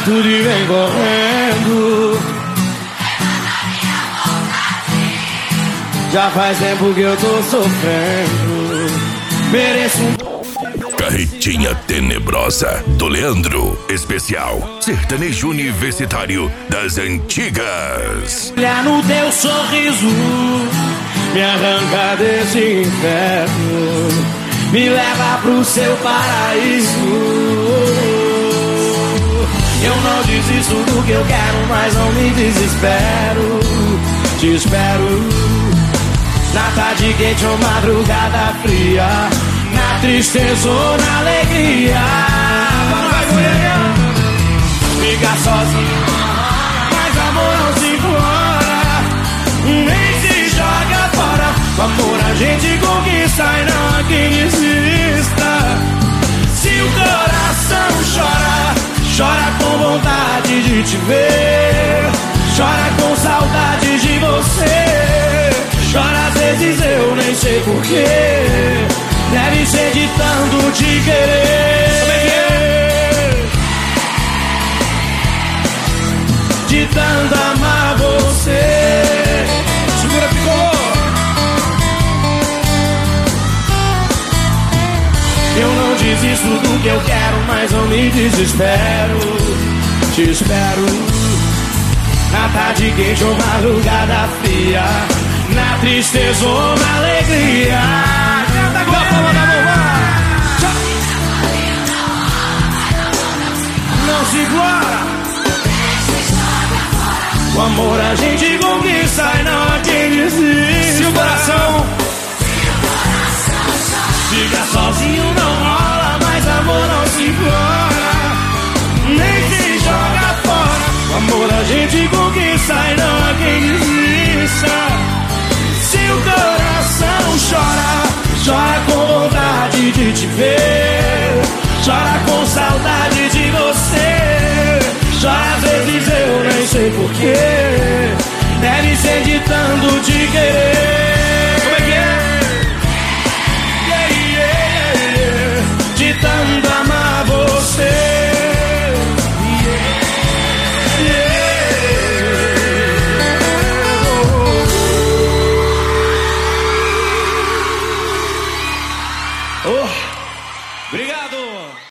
tudo e vem correndo. Já faz tempo que eu tô sofrendo. Mereço um Carretinha Tenebrosa do Leandro, especial sertanejo universitário das antigas. Olhar no teu sorriso, me arranca desse inferno, me leva pro seu paraíso. Eu não desisto do que eu quero, mas não me desespero. Te espero na tarde quente ou madrugada fria, na tristeza ou na alegria. Fica sozinho, mas amor não se implora, nem se joga fora. Com amor a gente conquista e não há quem desista. Se o coração chora, chora com vontade de te ver, chora com saudade de você. Chora às vezes eu nem sei porquê, deve ser de tanto te querer, de tanto amar você. Segura, ficou. Eu não desisto do que eu quero, mas não me desespero. Te espero na tarde quente ou madrugada fria, na tristeza ou na alegria. Canta com a palma da mão, não se implora. Com amor a gente conquista e não há quem desista. Se o coração fica sozinho não rola, mas amor não se implora, nem se joga fora. Com amor a gente conquista e não há quem desista. Se o coração chora, chora com vontade de te ver, chora com